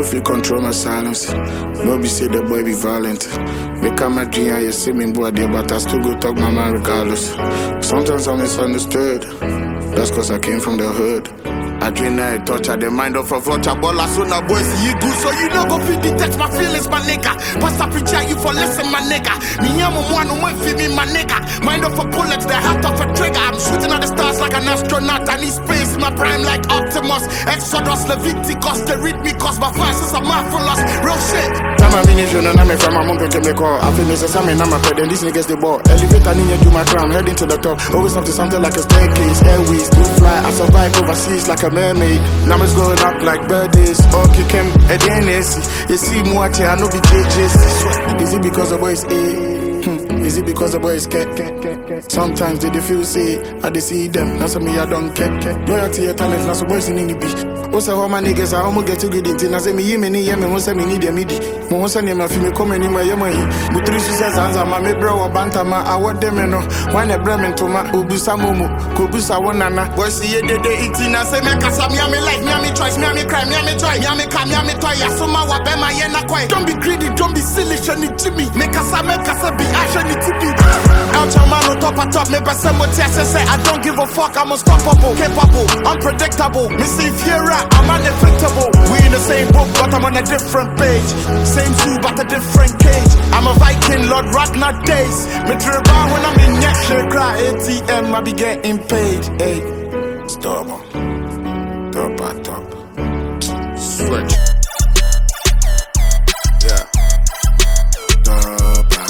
feel control my silence. No be say the boy be violent. Make up my dream and you see me boy there, but I still go talk my mind regardless. Sometimes I'm misunderstood. That's cause I came from the hood. I dream I touch at the mind of a vulture. Ball as soon as boys see you good, so you know go fit detect my feelings, my nigga. Pastor preacher, you for listen, my nigga. Me am one who won't feel me, my nigga. Mind of a bullet, the heart of a trigger. I'm shooting at the stars like an astronaut. I need space, my prime like Optimus. Exodus, Leviticus, they read me cause my verses are marvelous. Real shit. Time I mean, you know, I'm from my mom to me call. I feel necessary, I'm a pet, and these niggas they ball. Elevator, need do my crown, heading to the top. Always up to something like a staircase, airways, do fly. I survive overseas like a mermaid. Numbers going up like birdies. Okay, Kim, at the NSC. You see more, I know be JJC. Is it because the boys A? Is it because the boys get? Sometimes they feel say, I they see them. That's me, I don't care. Loyalty, your talent, that's the boys in the beach. Also, how my niggas are almost get to good in. I say, me, won't say me need a midi. Won't say me, if you come in my yammy. Mutrish says, I'm a bro or bantama. I want them, no. One a bremen to my Ubusamumu, Kubusa Wanana. Boys, see it, they eating. I say, make us a miami life, miami choice, miami crime, miami joy, miami come, miami toy. Asuma Wabema Yena Koi. Don't be greedy, don't be silly, shiny Jimmy. Make us a be ashany tippy. Out your man on top of top, maybe some what say, I don't give a fuck, I'm unstoppable, capable, unpredictable. Missy Fiera, I'm undefeatable. We in the same book, but I'm on a different page. Same zoo, but a different cage. I'm a Viking, Lord Ragnar days. Me drill when I'm in next shit, cry ATM, I be getting paid. Hey, stop on. Top. Switch. Yeah. Top.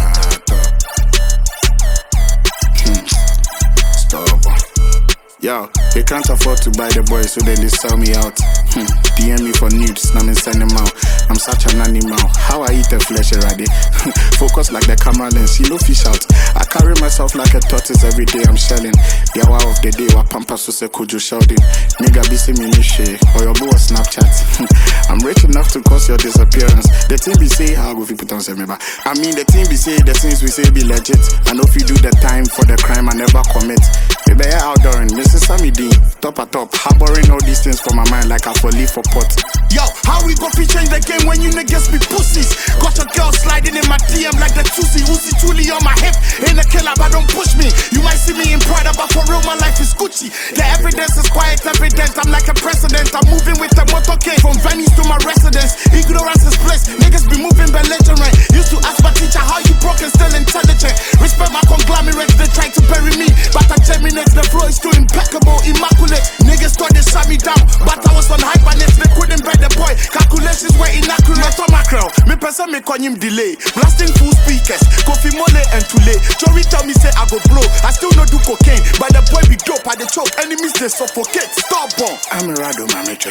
Stop on. Yo, they can't afford to buy the boys, so then they sell me out. DM me for nudes, now me send them out. I'm such an animal, how I eat the flesh already. Focus like the camera lens, you know fish out. I carry myself like a tortoise every day, I'm shelling. The hour of the day, what pampas so say could you shouting? Nigga be see me niche, or your boy Snapchat. I'm rich enough to cause your disappearance. The thing be say, how go if you put on say me back. I mean the thing be say, the things we say be legit. I know if you do the time for the crime I never commit. Maybe I outdooring, Mrs. Sammy D, top at top, harboring all these things for my mind like I for leave for pot. Yo, how we go fi change the game when you niggas be pussies? Got your girl sliding in my DM like the Tusi, Uzi Tuli on my hip. Ain't a killer, but don't push me. You might see me in Prada, but for real my life is Gucci. The evidence is quiet, evident. I'm like a president. I'm moving with the motorcade from Venice to my residence. Ignorance is bliss. Niggas be moving belligerent. Used to ask my teacher how you broke and still intelligent. Respect my conglomerates, they try to bury me, but I germinate. The flow is too impeccable, immaculate. Niggas thought they shut me down, but I was on hype and they couldn't bet the boy. Calculations were inaccurate on my crown. Me person me call him delay. Blasting full speakers, Kofi Mole and Tule. Jory tell me say I go blow. I still no do cocaine, but the boy be dope. I the choke, enemies they suffocate. Stop on. I'm a rado mamiche.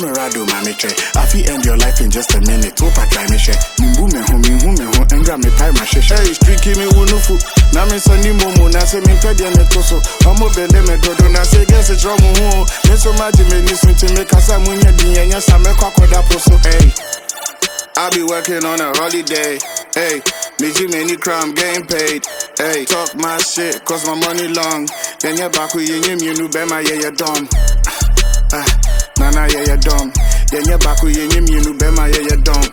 I feel end your life in just a minute. Hope I try me share. Mimbu me home, and grab me pie my shit. Hey, street me wunufu. Na me sani momo, na se me pedi ane toso. Omo bele me dodo, na se get se dromo ho. Me so maji me listen to me kasa munye dinya sa me kwakoda poso. Hey, I be working on a holiday. Hey, Niji many crime getting paid. Hey, talk my shit, cause my money long. Then you back with you new bema, yeah, you're dumb. Nana, yeah, you're dumb. Then you back with you new bema, yeah, you're dumb.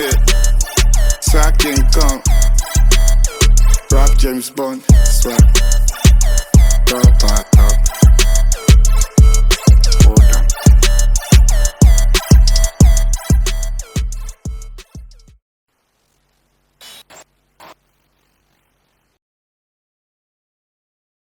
So I can't come. Rap James Bond, swag. Top.